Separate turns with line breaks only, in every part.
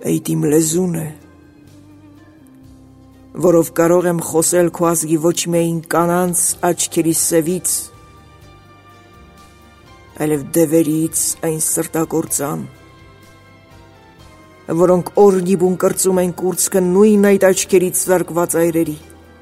Այդ իմ լեզուն է, որով կարող եմ խոսել քո ազգի ոչ միայն կանանց աչքերի սևից, այլև դևերից այն սրտագործան, որոնք օրգիբուն կրծում են կուրծքը նույն այդ աչքերից զարկված այրերի։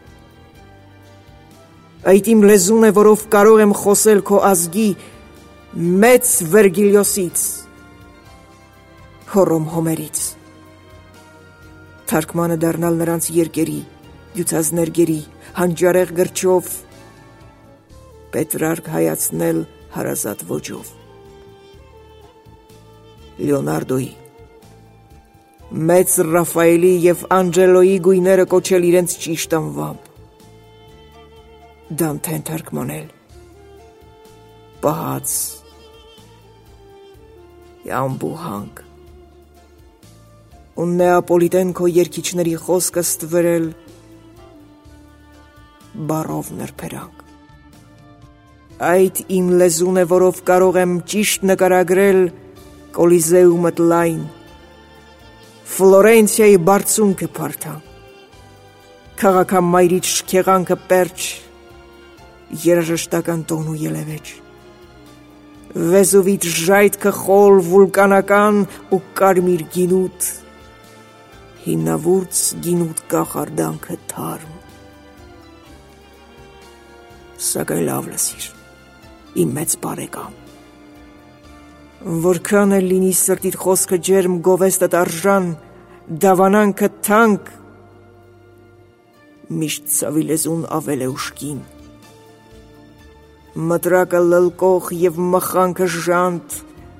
Այդ իմ լեզուն է, որով կարող եմ խոսել քո ազգի մեծ Վերգիլիոսից, Հոռոմ Հոմերից, թարգմանը դառնալ նրանց երկերի, յուծազներգերի, հանճարեղ գրչով, Պետրարկ հայացնել հարազատ ոճով։ Լեոնարդոյի, մեծ Ռաֆայելի և Անջելոյի գույները կոչել իրենց ճիշտ անվամբ, Դանթեն թարգմանել պահած, անբուհանք, ու Նեապոլիտեն քո երգիչների խոսքը ստվերել բառով նրբերանգ։ Այդ իմ լեզուն է, որով կարող եմ ճիշտ նկարագրել Կոլիզեումդ լայն, Ֆլորենցիայի բարձունքը փարթամ, քաղաքամայրից շքեղանքը պերճ, երաժշտական տոն ու ելևեջ, Վեզուվից ժայթքը խոլ վուլկանական ու կարմիր գինուտ, հիմնավուրց գինուտ կախարդանքը թարմ։ Սակայն լավ լսիր, իմ մեծ բարեկամ, որքան էլ լինի սրտիդ խոսքը ջերմ, գովեստդ արժան, դավանանքը թանկ, միշտ ցավի լեզուն ավել է ուշքին, մտրակը լլկող և մխանքը ժանտ,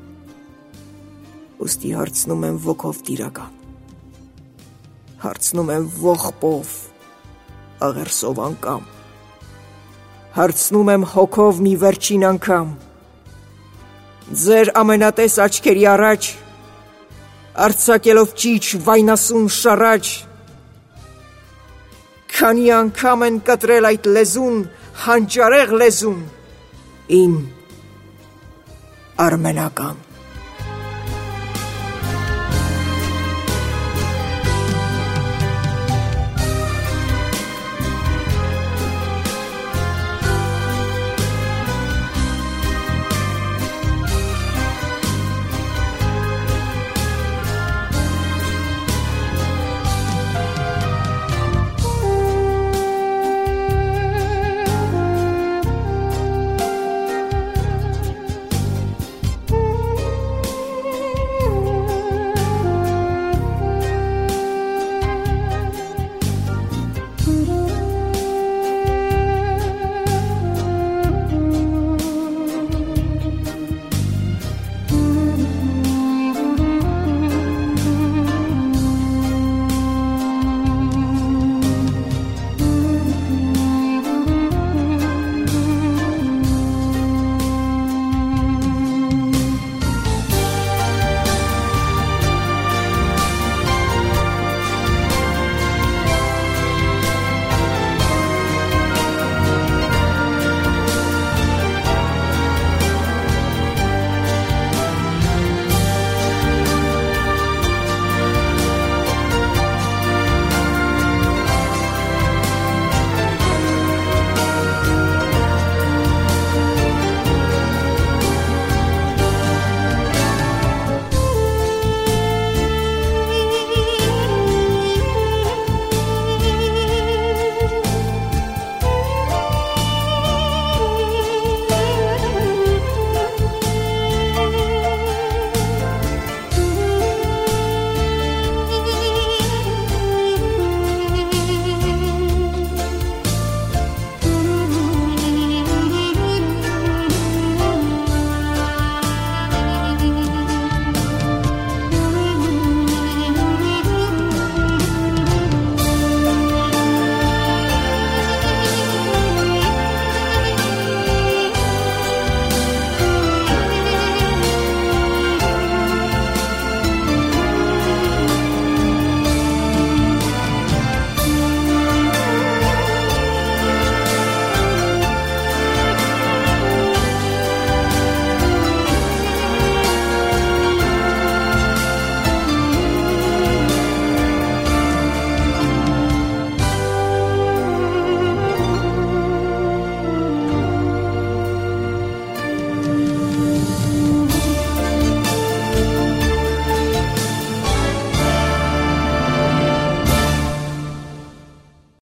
ուստի հարցնում եմ ոգով տիրական, հարցնում եմ ողբով, աղերսով անգամ, հարցնում եմ հոգով մի վերջին անգամ, ձեր ամենատես աչքերի առաջ, արձակելով ճիչ վայնասուն շառաչ, քանի անգամ են կտրել այդ լեզուն, հանճարեղ լեզուն, իմ արմենական։